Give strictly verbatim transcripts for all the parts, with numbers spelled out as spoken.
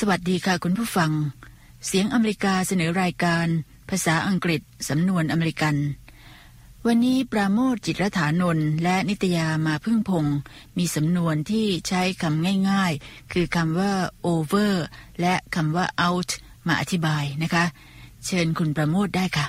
สวัสดีค่ะคุณผู้ฟังเสียงอเมริกาเสนอรายการภาษาอังกฤษสำนวนอเมริกันวันนี้ปราโมทย์จิตรฐานนท์และนิตยามาพึ่งพงศ์มีสำนวนที่ใช้คำง่ายๆคือคำว่า over และคำว่า out มาอธิบายนะคะเชิญคุณปราโมทย์ได้ค่ะ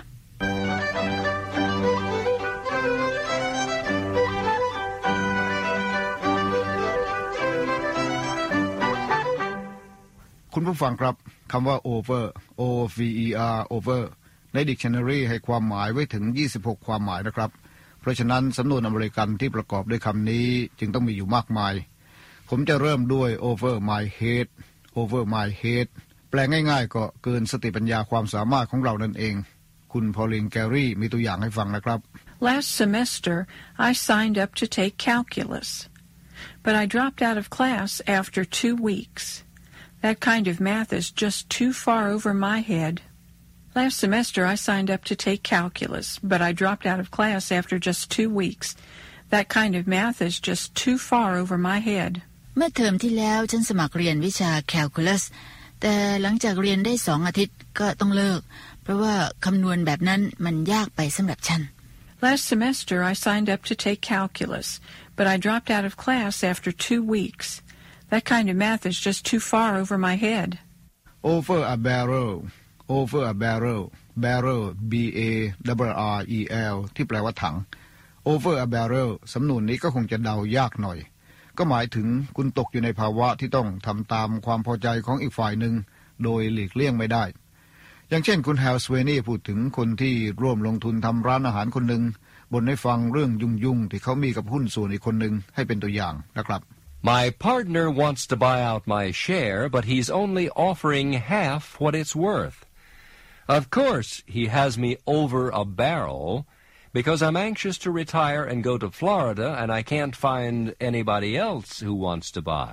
คุณผู้ฟังครับคำว่า over o v e r over ใน dictionary ให้ความหมายไว้ถึงยี่สิบหกความหมายนะครับเพราะฉะนั้นสำนวนอเมริกันที่ประกอบด้วยคำนี้จึงต้องมีอยู่มากมายผมจะเริ่มด้วย over my head over my head แปลง่ายๆก็เกินสติปัญญาความสามารถของเรานั่นเองคุณพอลินแกรี่มีตัวอย่างให้ฟังนะครับ Last semester I signed up to take calculus but I dropped out of class after two weeks.That kind of math is just too far over my head. Last semester I signed up to take calculus, but I dropped out of class after just two weeks. That kind of math is just too far over my head. เมื่อเทอมที่แล้วฉันสมัครเรียนวิชา calculus แต่หลังจากเรียนได้สองอาทิตย์ก็ต้องเลิกเพราะว่าคำนวณแบบนั้นมันยากไปสำหรับฉัน Last semester I signed up to take calculus, but I dropped out of class after two weeks.That kind of math is just too far over my head. Over a barrel. Over a barrel. Barrel. B A R R E L ที่แปลว่าถัง Over a barrel สำนวนนี้ก็คงจะเดายากหน่อยก็หมายถึงคุณตกอยู่ในภาวะที่ต้องทำตามความพอใจของอีกฝ่ายหนึ่งโดยหลีกเลี่ยงไม่ได้อย่างเช่นคุณแฮลสเวนี่พูดถึงคนที่ร่วมลงทุนทำร้านอาหารคนหนึ่งบ่นให้ฟังเรื่องยุ่งๆที่เขามีกับหุ้นส่วนอีกคนหนึ่งให้เป็นตัวอย่างนะครับ My partner wants to buy out my share, but he's only offering half what it's worth. Of course, he has me over a barrel because I'm anxious to retire and go to Florida and I can't find anybody else who wants to buy.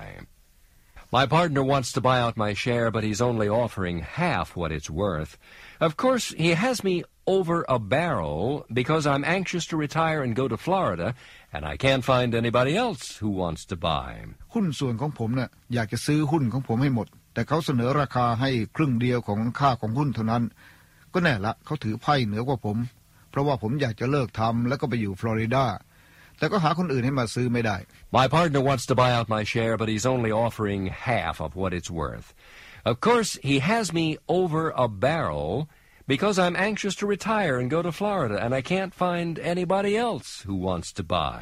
My partner wants to buy out my share, but he's only offering half what it's worth. Of course, he has me over a barrel because I'm anxious to retire and go to Florida.And I can't find anybody else who wants to buy. หุ้นส่วนของผมเนี่ยอยากจะซื้อหุ้นของผมให้หมดแต่เขาเสนอราคาให้ครึ่งเดียวของค่าของหุ้นเท่านั้นก็แน่ละเขาถือไพ่เหนือกว่าผมเพราะว่าผมอยากจะเลิกทำแล้วก็ไปอยู่ฟลอริดาแต่ก็หาคนอื่นให้มาซื้อไม่ได้ My partner wants to buy out my share, but he's only offering half of what it's worth. Of course, he has me over a barrel.Because I'm anxious to retire and go to Florida, and I can't find anybody else who wants to buy.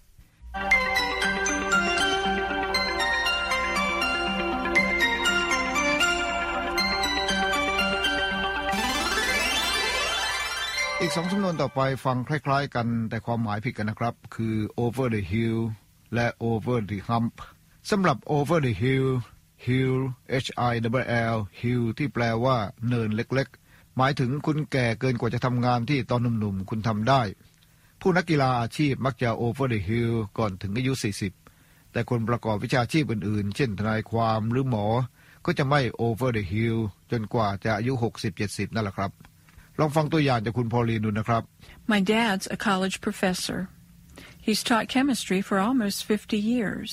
อีกสองสำนวนต่อไปฟังคล้ายๆกันแต่ความหมายผิดกันนะครับคือ over the hill และ over the hump สำหรับ over the hill hill h i l l hill ที่แปลว่าเนินเล็กๆหมายถึงคุณแก่เกินกว่าจะทำงานที่ตอนหนุ่มๆคุณทำได้ผู้นักกีฬาอาชีพมักจะ over the hill ก่อนถึงอายุสี่สิบแต่คนประกอบวิชาชีพอื่นๆเช่นทนายความหรือหมอก็จะไม่ over the hill จนกว่าจะอายุ หกสิบเจ็ดสิบ นั่นแหละครับลองฟังตัวอย่างจากคุณพอลีนดูนะครับ My dad's a college professor. He's taught chemistry for almost fifty years.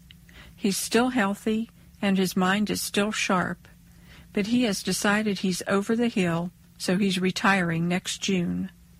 He's still healthy and his mind is still sharp.But he has decided he's over the hill, so he's retiring next June.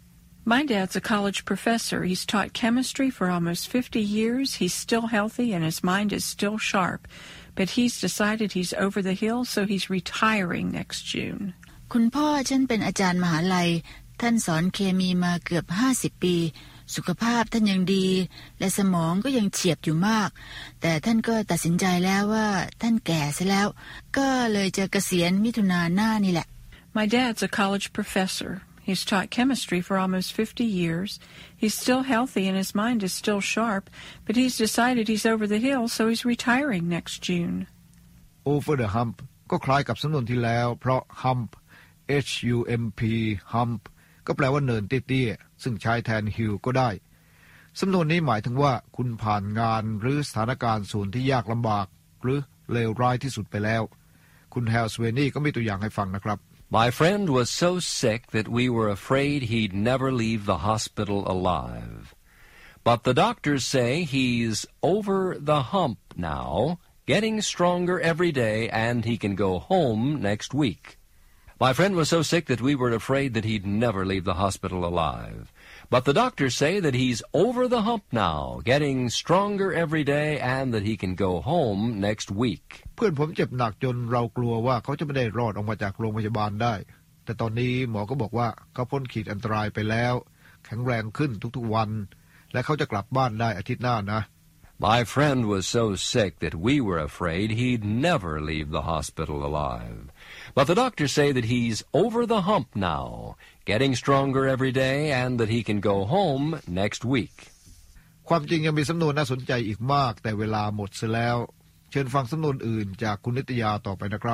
My dad's a college professor. He's taught chemistry for almost fifty years. He's still healthy and his mind is still sharp. But he's decided he's over the hill, so he's retiring next June. คุณพ่อฉันเป็นอาจารย์มหาลัยท่านสอนเคมีมาเกือบห้าสิบปีสุขภาพท่านยังดีและสมองก็ยังเฉียบอยู่มากแต่ท่านก็ตัดสินใจแล้วว่าท่านแก่ซะแล้วก็เลยจะเกษียณมิถุนายนหน้านี่แหละ My dad's a college professor. He's taught chemistry for almost fifty years. He's still healthy and his mind is still sharp, but he's decided he's over the hill, so he's retiring next June. Over the hump ก็คล้ายกับสำนวนที่แล้วเพราะ hump H U M P hump ก็แปลว่าเนินเตี้ยๆซึ่งใช้แทน hill ก็ได้สำนวนนี้หมายถึงว่าคุณผ่านงานหรือสถานการณ์ส่วนที่ยากลำบากหรือเลวร้ายที่สุดไปแล้วคุณแฮลสเวนี่ก็มีตัวอย่างให้ฟังนะครับ My friend was so sick that we were afraid he'd never leave the hospital alive. But the doctors say he's over the hump now getting stronger every day, and he can go home next week. My friend was so sick that we were afraid that he'd never leave the hospital alive. But the doctors say that he's over the hump now, getting stronger every day, and that he can go home next week. เพื่อนผมเจ็บหนักจนเรากลัวว่าเขาจะไม่ได้รอดออกมาจากโรงพยาบาลได้แต่ตอนนี้หมอก็บอกว่าเขาพ้นขีดอันตรายไปแล้วแข็งแรงขึ้นทุกๆวันและเขาจะกลับบ้านได้อาทิตย์หน้านะ My friend was so sick that we were afraid he'd never leave the hospital alive. But the doctors say that he's over the hump now, getting stronger every day, and that he can go home next week. ความจริงยังมีสำนวนน่าสนใจอีกมากแต่เวลาหมดเสียแล้วเชิญฟังสำนวนอื่นจากคุณนิตยาต่อไปนะครับ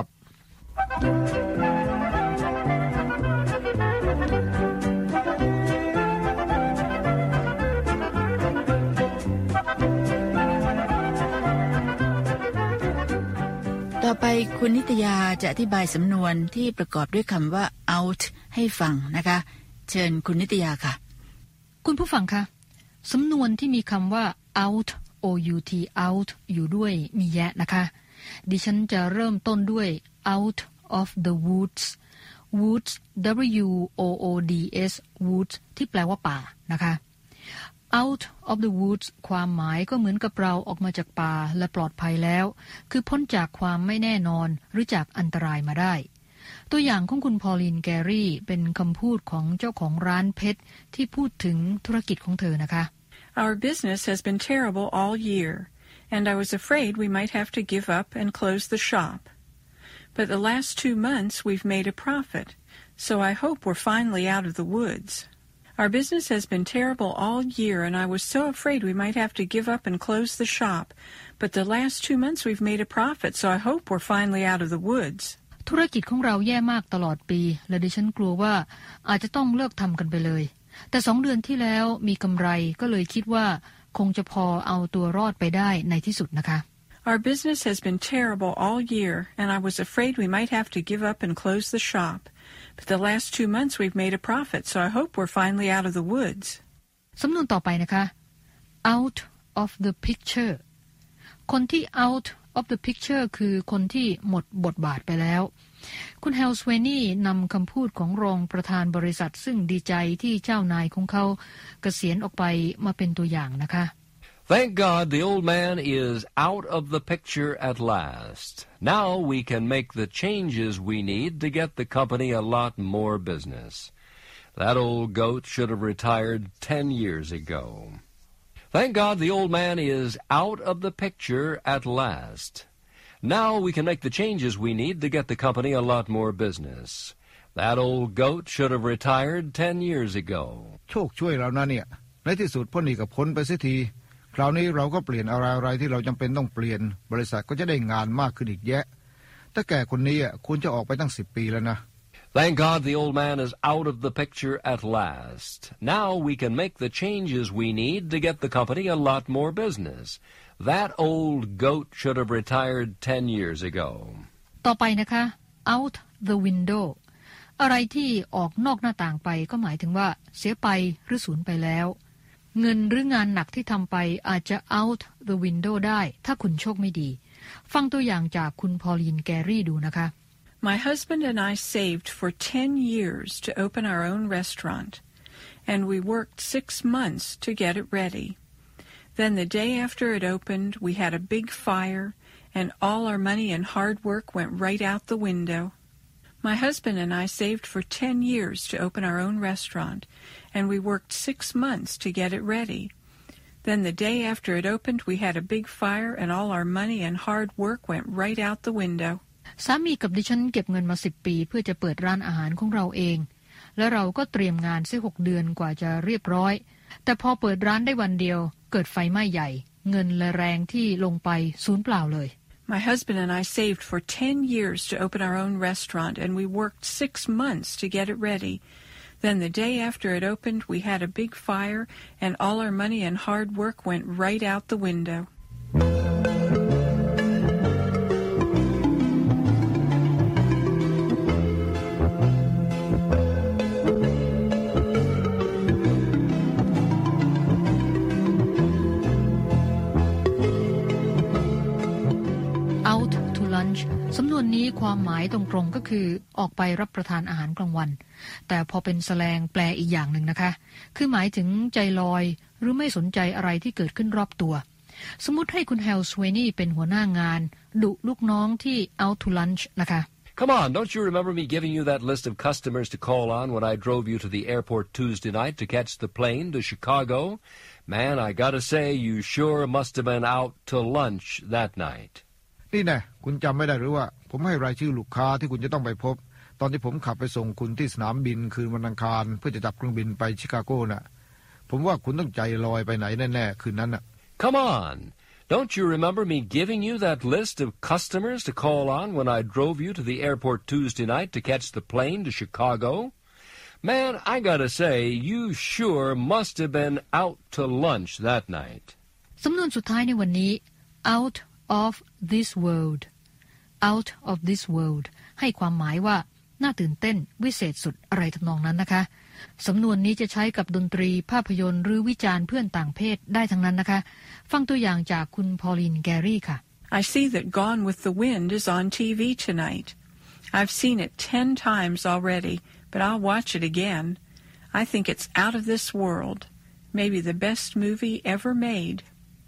ต่อไปคุณนิตยาจะอธิบายสำนวนที่ประกอบด้วยคำว่า out ให้ฟังนะคะเชิญคุณนิตยาค่ะคุณผู้ฟังคะสำนวนที่มีคำว่า out out out อยู่ด้วยมีแยะนะคะดิฉันจะเริ่มต้นด้วย out of the woods woods w o o d s woods ที่แปลว่าป่านะคะ out of the woods ความหมายก็เหมือนกับเราออกมาจากป่าและปลอดภัยแล้วคือพ้นจากความไม่แน่นอนหรือจากอันตรายมาได้ตัวอย่างของคุณพอลินแกรี่เป็นคำพูดของเจ้าของร้านเพชรที่พูดถึงธุรกิจของเธอนะคะ Our business has been terrible all year, and I was afraid we might have to give up and close the shop. But the last two months we've made a profit, so I hope we're finally out of the woods. Our business has been terrible all year, and I was so afraid we might have to give up and close the shop. But the last two months we've made a profit, so I hope we're finally out of the woods. ธุรกิจของเราแย่มากตลอดปีและดิฉันกลัวว่าอาจจะต้องเลิกทำกันไปเลยแต่สองเดือนที่แล้วมีกำไรก็เลยคิดว่าคงจะพอเอาตัวรอดไปได้ในที่สุดนะคะ Our business has been terrible all year, and I was afraid we might have to give up and close the shop. But the last two months we've made a profit, so I hope we're finally out of the woods. สำนวนต่อไปนะคะ out of the picture คนที่ out of the picture คือคนที่หมดบทบาทไปแล้วคุณเฮลสเวนี่นำคำพูดของรองประธานบริษัทซึ่งดีใจที่เจ้านายของเขาเกษียณออกไปมาเป็นตัวอย่างนะคะ Thank God the old man is out of the picture at last. Now we can make the changes we need to get the company a lot more business. That old goat should have retired ten years ago. Thank God the old man is out of the picture at last.Now we can make the changes we need to get the company a lot more business. That old goat should have retired ten years ago. โชคช่วยเรานะเนี่ยในที่สุดพ้นหนี้กับพ้นไปเสียทีคราวนี้เราก็เปลี่ยนอะไรๆที่เราจำเป็นต้องเปลี่ยนบริษัทก็จะได้งานมากขึ้นอีกแยะแต่แก่คนนี้อ่ะควรจะออกไปตั้งสิบปีแล้วนะ Thank God the old man is out of the picture at last. Now we can make the changes we need to get the company a lot more business.That old goat should have retired ten years ago. ต่อไปนะคะ out the window อะไรที่ออกนอกหน้าต่างไปก็หมายถึงว่าเสียไปหรือสูญไปแล้วเงินหรืองานหนักที่ทำไปอาจจะ out the window ได้ถ้าคุณโชคไม่ดีฟังตัวอย่างจากคุณพอลินแกรี่ดูนะคะ My husband and I saved for ten years to open our own restaurant, and we worked six months to get it ready.Then the day after it opened, we had a big fire, and all our money and hard work went right out the window. My husband and I saved for ten years to open our own restaurant, and we worked six months to get it ready. Then the day after it opened, we had a big fire, and all our money and hard work went right out the window. สามีกับดิฉันเก็บเงินมาสิบปีเพื่อจะเปิดร้านอาหารของเราเองและเราก็เตรียมงานเสียหกเดือนกว่าจะเรียบร้อยแต่พอเปิดร้านได้วันเดียวเกิดไฟไหม้ใหญ่เงินและแรงที่ลงไปสูญเปล่าเลย My husband and I saved for ten years to open our own restaurant, and we worked six months to get it ready. Then the day after it opened, we had a big fire, and all our money and hard work went right out the window. ความหมายตรงๆก็คือออกไปรับประทานอาหารกลางวันแต่พอเป็นแสลงแปลอีกอย่างหนึ่งนะคะคือหมายถึงใจลอยหรือไม่สนใจอะไรที่เกิดขึ้นรอบตัวสมมุติให้คุณแฮลสเวนี่เป็นหัวหน้างานดุลูกน้องที่ out to lunch นะคะ Come on, don't you remember me giving you that list of customers to call on when I drove you to the airport Tuesday night to catch the plane to Chicago? Man, I gotta say, you sure must have been out to lunch that night. นี่แน่คุณจำไม่ได้หรือว่าผมให้รายชื่อลูกค้าที่คุณจะต้องไปพบตอนที่ผมขับไปส่งคุณที่สนามบินคืนวันอังคารเพื่อจะจับเครื่องบินไปชิคาโกน่ะผมว่าคุณต้องใจลอยไปไหนแน่ๆคืนนั้นน่ะ Come on.Don't you remember me giving you that list of customers to call on when I drove you to the airport Tuesday night to catch the plane to Chicago? Man, I gotta say, you sure must have been out to lunch that night. สำนวนสุดท้ายในวันนี้ out of this world out of this world ให้ความหมายว่าน่าตื่นเต้นวิเศษสุดอะไรทำนองนั้นนะคะสำนวนนี้จะใช้กับดนตรีภาพยนตร์หรือวิจารณ์เพื่อนต่างเพศได้ทั้งนั้นนะคะฟังตัวอย่างจากคุณพอลินแกรี่ค่ะ I see that Gone with the Wind is on T V tonight. I've seen it ten times already, but I'll watch it again. I think it's out of this world. Maybe the best movie ever made.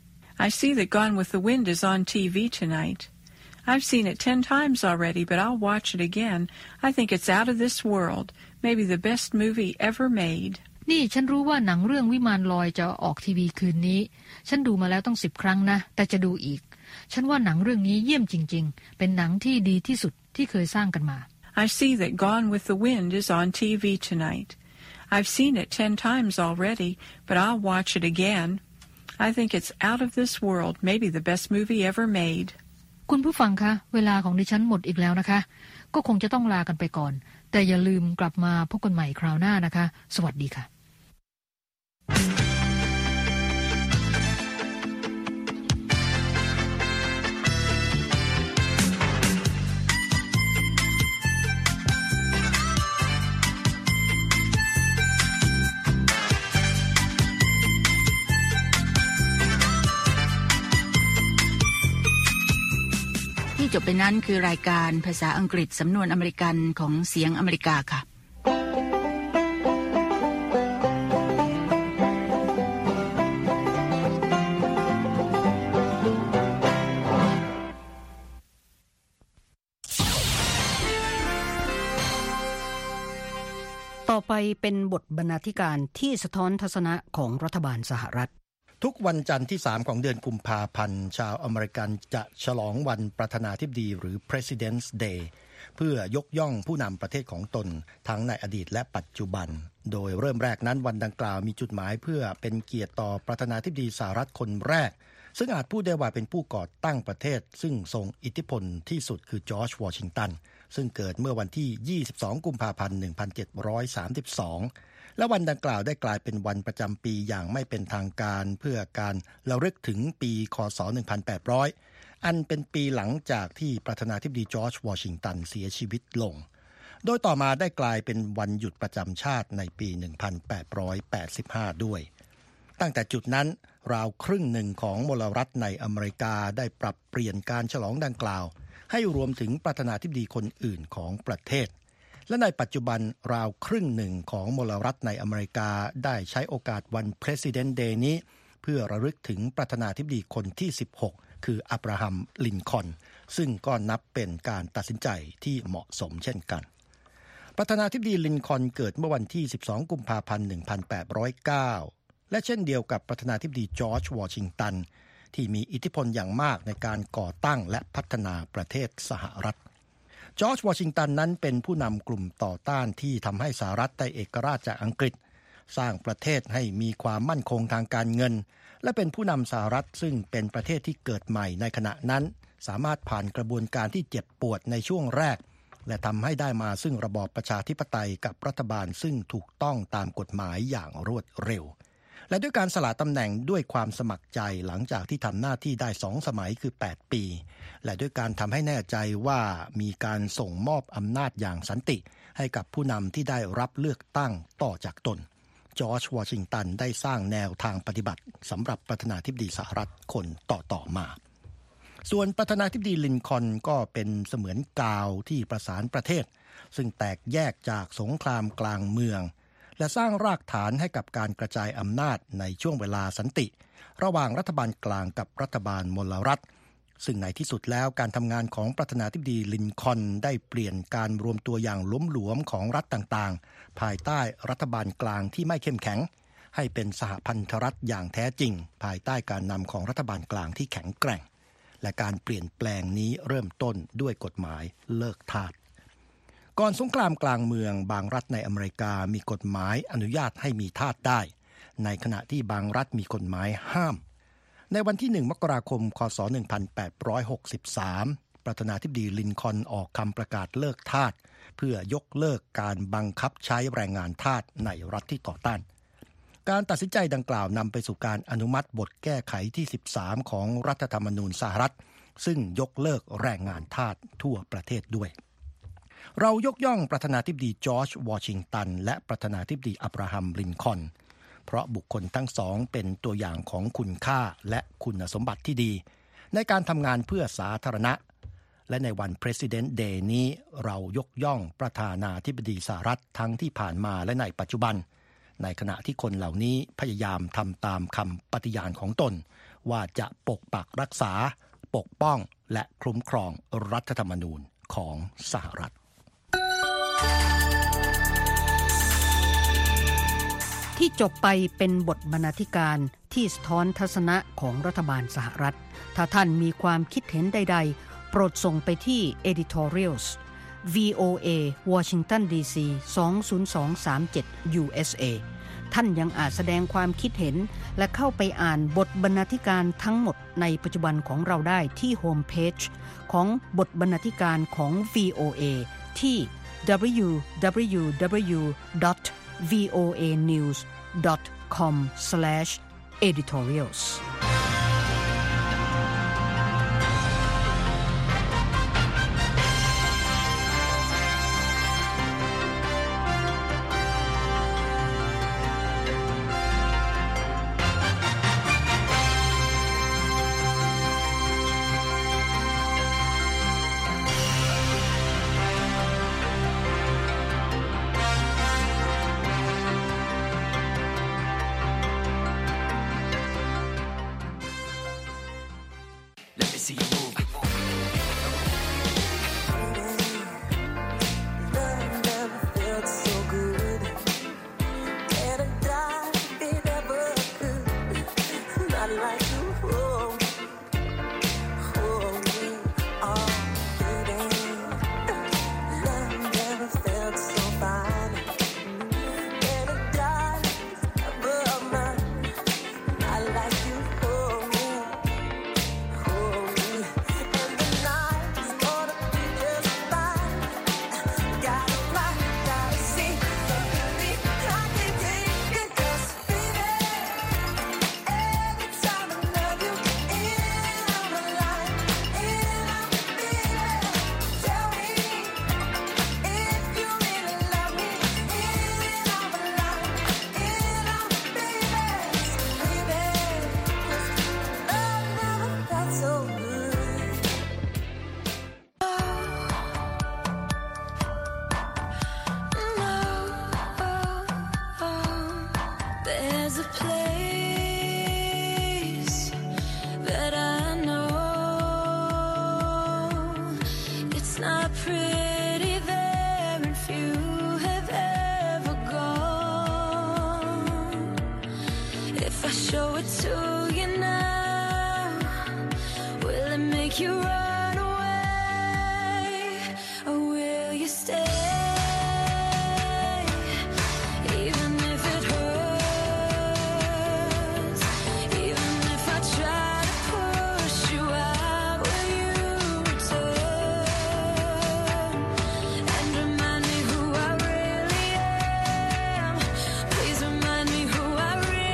I see that Gone with the Wind is on T V tonight.I've seen it ten times already, but I'll watch it again. I think it's out of this world. Maybe the best movie ever made. นี่ฉันรู้ว่าหนังเรื่องวิมานลอยจะออกทีวีคืนนี้ฉันดูมาแล้วต้องสิบครั้งนะแต่จะดูอีกฉันว่าหนังเรื่องนี้เยี่ยมจริงๆเป็นหนังที่ดีที่สุดที่เคยสร้างกันมา I see that Gone with the Wind is on T V tonight. I've seen it ten times already, but I'll watch it again. I think it's out of this world. Maybe the best movie ever made. คุณผู้ฟังคะเวลาของดิฉันหมดอีกแล้วนะคะก็คงจะต้องลากันไปก่อนแต่อย่าลืมกลับมาพบกันใหม่คราวหน้านะคะสวัสดีค่ะที่จบไปนั้นคือรายการภาษาอังกฤษสำนวนอเมริกันของเสียงอเมริกาค่ะต่อไปเป็นบทบรรณาธิการที่สะท้อนทัศนะของรัฐบาลสหรัฐทุกวันจันทร์ที่สามของเดือนกุมภาพันธ์ชาวอเมริกันจะฉลองวันประธานาธิบดีหรือ President's Day เพื่อยกย่องผู้นำประเทศของตนทั้งในอดีตและปัจจุบันโดยเริ่มแรกนั้นวันดังกล่าวมีจุดหมายเพื่อเป็นเกียรติต่อประธานาธิบดีสหรัฐคนแรกซึ่งอาจพูดได้ว่าเป็นผู้ก่อตั้งประเทศซึ่งทรงอิทธิพลที่สุดคือจอร์จวอชิงตันซึ่งเกิดเมื่อวันที่ยี่สิบสองกุมภาพันธ์หนึ่งพันเจ็ดร้อยสามสิบสองและวันดังกล่าวได้กลายเป็นวันประจำปีอย่างไม่เป็นทางการเพื่อการระลึกถึงปีคศหนึ่งพันแปดร้อยอันเป็นปีหลังจากที่ประธานาธิบดีจอร์จวอชิงตันเสียชีวิตลงโดยต่อมาได้กลายเป็นวันหยุดประจำชาติในปีหนึ่งพันแปดร้อยแปดสิบห้าด้วยตั้งแต่จุดนั้นราวครึ่งหนึ่งของมลรัฐในอเมริกาได้ปรับเปลี่ยนการฉลองดังกล่าวให้รวมถึงประธานาธิบดีคนอื่นของประเทศและในปัจจุบันราวครึ่งหนึ่งของมลรัฐในอเมริกาได้ใช้โอกาสวัน President Day นี้เพื่อระลึกถึงประธานาธิบดีคนที่สิบหกคืออับราฮัมลินคอล์นซึ่งก็นับเป็นการตัดสินใจที่เหมาะสมเช่นกันประธานาธิบดีลินคอล์นเกิดเมื่อวันที่สิบสองกุมภาพันธ์หนึ่งพันแปดร้อยเก้าและเช่นเดียวกับประธานาธิบดีจอร์จวอชิงตันที่มีอิทธิพลอย่างมากในการก่อตั้งและพัฒนาประเทศสหรัฐจอร์จวอชิงตันนั้นเป็นผู้นำกลุ่มต่อต้านที่ทำให้สหรัฐได้เอกราชจากอังกฤษสร้างประเทศให้มีความมั่นคงทางการเงินและเป็นผู้นำสหรัฐซึ่งเป็นประเทศที่เกิดใหม่ในขณะนั้นสามารถผ่านกระบวนการที่เจ็บปวดในช่วงแรกและทำให้ได้มาซึ่งระบอบประชาธิปไตยกับรัฐบาลซึ่งถูกต้องตามกฎหมายอย่างรวดเร็วและด้วยการสละตำแหน่งด้วยความสมัครใจหลังจากที่ทำหน้าที่ได้สองสมัยคือแปดปีและด้วยการทำให้แน่ใจว่ามีการส่งมอบอำนาจอย่างสันติให้กับผู้นำที่ได้รับเลือกตั้งต่อจากตนจอร์จวอชิงตันได้สร้างแนวทางปฏิบัติสำหรับประธานาธิบดีสหรัฐคนต่อๆมาส่วนประธานาธิบดีลินคอล์นก็เป็นเสมือนกาวที่ประสานประเทศซึ่งแตกแยกจากสงครามกลางเมืองและสร้างรากฐานให้กับการกระจายอำนาจในช่วงเวลาสันติระหว่างรัฐบาลกลางกับรัฐบาลมลรัฐซึ่งในที่สุดแล้วการทำงานของประธานาธิบดีลินคอล์นได้เปลี่ยนการรวมตัวอย่างล้มหลวมของรัฐต่างๆภายใต้รัฐบาลกลางที่ไม่เข้มแข็งให้เป็นสหพันธรัฐอย่างแท้จริงภายใต้การนำของรัฐบาลกลางที่แข็งแกร่งและการเปลี่ยนแปลงนี้เริ่มต้นด้วยกฎหมายเลิกทาสก่อนสงครามกลางเมืองบางรัฐในอเมริกามีกฎหมายอนุญาตให้มีทาสได้ในขณะที่บางรัฐมีกฎหมายห้ามในวันที่หนึ่งมกราคมคศหนึ่งพันแปดร้อยหกสิบสามประธานาธิบดีลินคอล์นออกคำประกาศเลิกทาสเพื่อยกเลิกการบังคับใช้แรงงานทาสในรัฐที่ต่อต้านการตัดสินใจดังกล่าวนำไปสู่การอนุมัติบทแก้ไขที่สิบสามของรัฐธรรมนูญสหรัฐซึ่งยกเลิกแรงงานทาสทั่วประเทศด้วยเรายกย่องประธานาธิบดีจอร์จวอชิงตันและประธานาธิบดีอับราฮัมลินคอล์นเพราะบุคคลทั้งสองเป็นตัวอย่างของคุณค่าและคุณสมบัติที่ดีในการทำงานเพื่อสาธารณะและในวัน President Day นี้เรายกย่องประธานาธิบดีสหรัฐทั้งที่ผ่านมาและในปัจจุบันในขณะที่คนเหล่านี้พยายามทำตามคำปฏิญาณของตนว่าจะปกปักรักษาปกป้องและคุ้มครองรัฐธรรมนูญของสหรัฐที่จบไปเป็นบทบรรณาธิการที่สะท้อนทัศนะของรัฐบาลสหรัฐถ้าท่านมีความคิดเห็นใดๆโปรดส่งไปที่ editorials วี โอ เอ Washington ดี ซี สอง ศูนย์ สอง สาม เจ็ด ยู เอส เอ ท่านยังอาจแสดงความคิดเห็นและเข้าไปอ่านบทบรรณาธิการทั้งหมดในปัจจุบันของเราได้ที่โฮมเพจของบทบรรณาธิการของ วี โอ เอ ที่ ดับเบิลยู ดับเบิลยู ดับเบิลยู ดอท วี โอ เอ นิวส์ ดอท คอม สแลช เอดิทอเรียลส์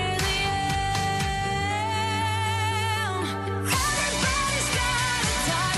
Everybody's got a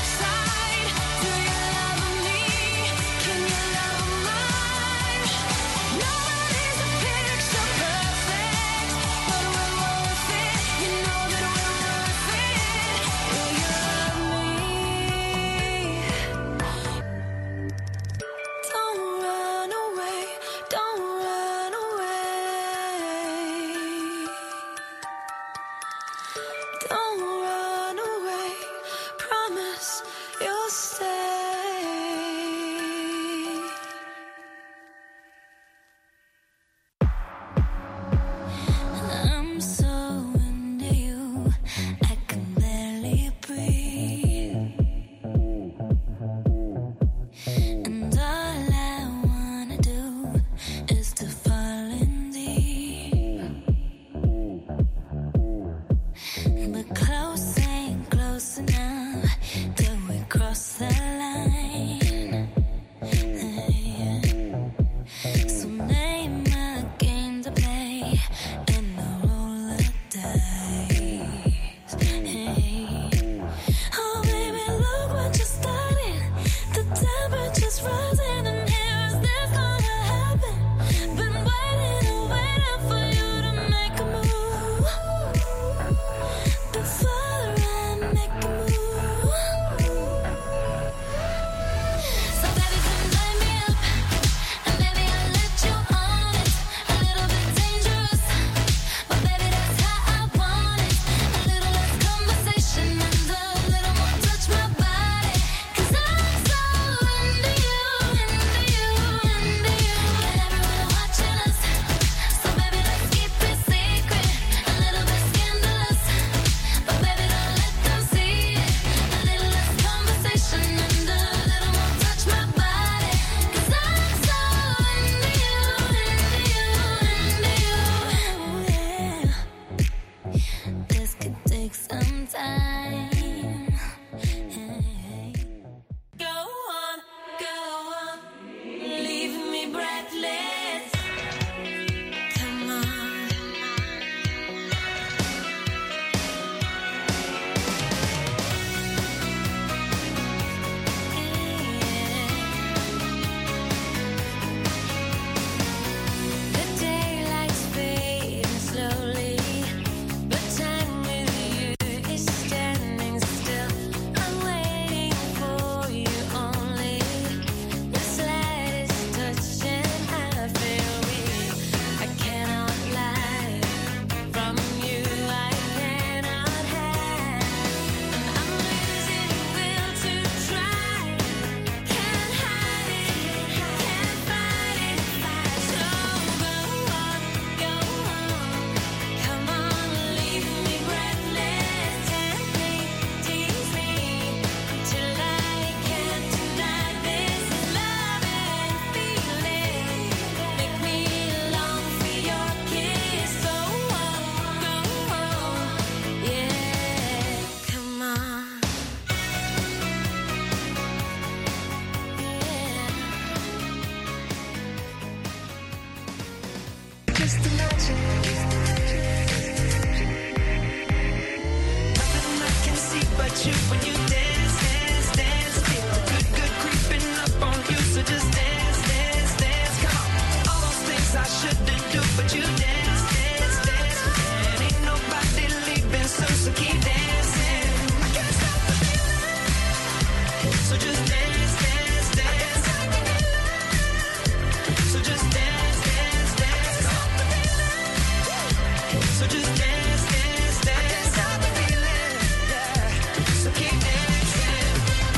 just dance, dance, dance. I can't stop the feeling, yeah. So keep dancing.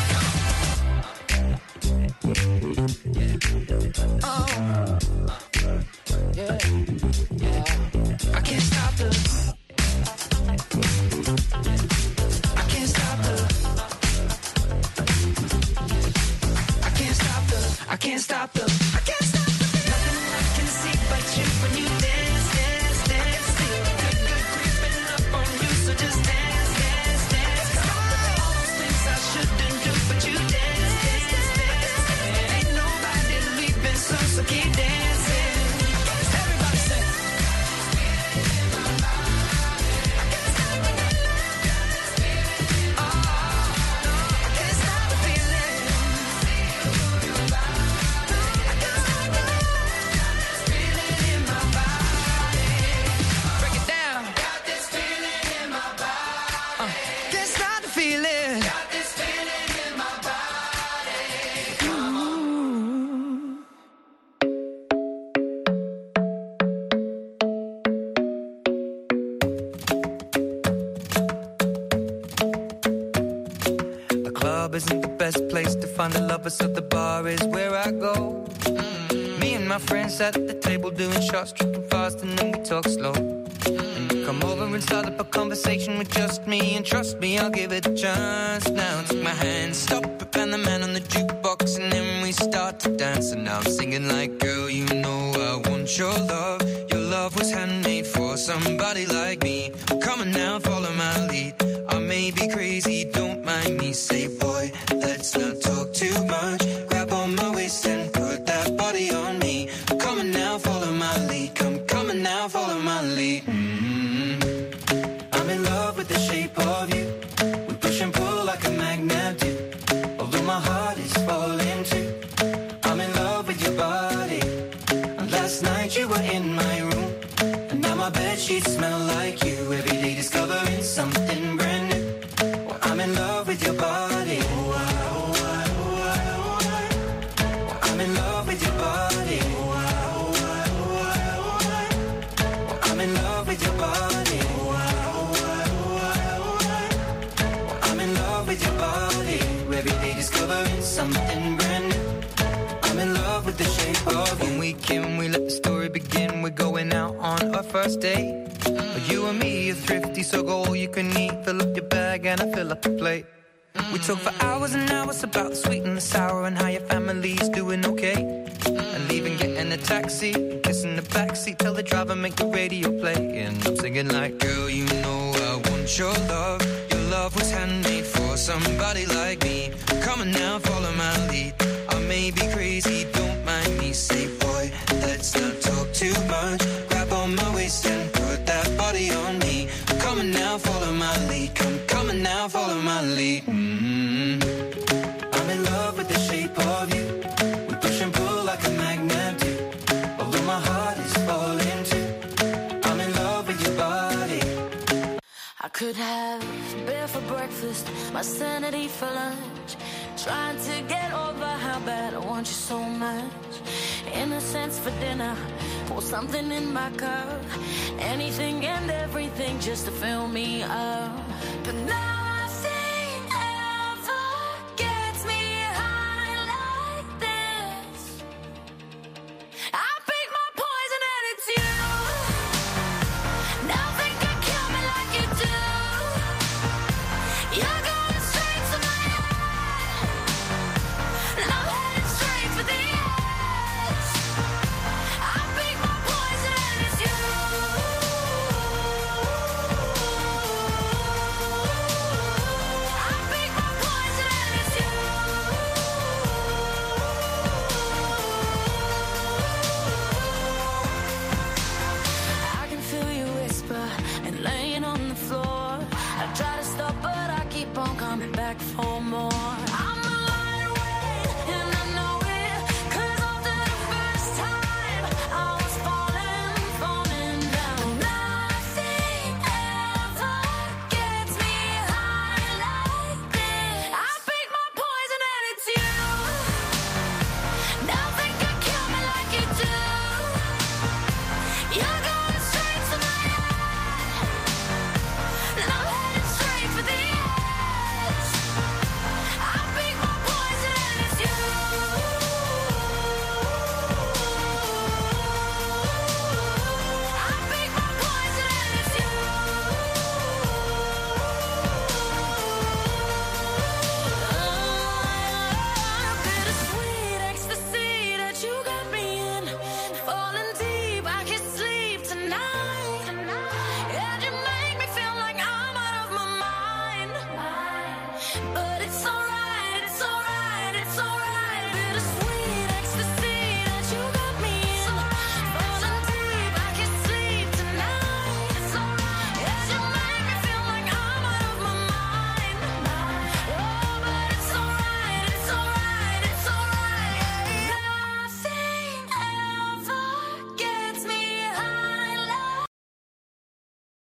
Oh, yeah, yeah. I can't stop the. I can't stop the. I can't stop the. I can't stop the. I can't stop the. Nothing I can see but you when you dance, dance, dance. Feel good, good creeping up on you, so just dance, dance, dance. All those things I shouldn't do, but you dance, dance, dance. And ain't nobody leaving, so so keep dancing. Everybody say. Isn't the best place to find a lover, so the bar is where I go. Mm-hmm. Me and my friends at the table doing shots, tripping fast, and then we talk slow. Mm-hmm. And you come over and start up a conversation with just me, and trust me, I'll give it a chance. Now take my hand, stop it, and the man on the jukebox, and then we start to dance. And now I'm singing like, girl, you know I want your love. Your love was handmade for somebody like me. Come on now, follow my lead. I may be crazy, don't mind me. Say, boy, let's not talk too much. Grab on my waist and put that body on me. Come on now, follow my lead. Come, come on now, follow my lead. Mm-hmm. I'm in love with the shape of you. We push and pull like a magnet do. Although my heart is falling too. I'm in love with your body. And last night you were in my room. And now my bedsheets smell like you. Every day discovering something brand new. Well, I'm in love with your body. Oh, I, oh, I, oh, I, oh, I. Well, I'm in love with your body. Oh, I, oh, I, oh, I, oh, I. Well, I'm in love with your body. Oh, I, oh, I, oh, I, oh, I. Well, I'm in love with your body. Every day discovering something brand new. I'm in love with the shape of you. When we came, we let the story begin. We're going out on our first date. But you and me are thrifty, so go all you can eat. Fill up your bag and I fill up the plate. We talk for hours and hours about the sweet and the sour and how your family's doing okay. And leaving, getting a taxi, kissing the backseat, tell the driver make the radio play. And I'm singing like, girl, you know I want your love. Your love was handmade for somebody like me. Come on now, follow my lead. I may be crazy, don't mind me. Say, boy, let's not talk too much. Grab on my waist and put that body on me. Come on now, follow my lead. Come, come on now, follow my lead. Mm-hmm. I'm in love with the shape of you. We push and pull like a magnet do. Although my heart is falling too. I'm in love with your body. I could have beer for breakfast, my sanity for lunch. Trying to get over how bad I want you so much. Innocence for dinner, pour something in my cup. Anything and everything just to fill me up. But nothing ever gets me high like this. I pick my poison and it's you. Nothing can kill me like you do. You're going straight to my head, and I'm headed straight for the edge. I pick my poison and it's you. I pick my poison and it's you. I can feel you whisper and laying on the floor. I try to stop but I keep on coming back for more.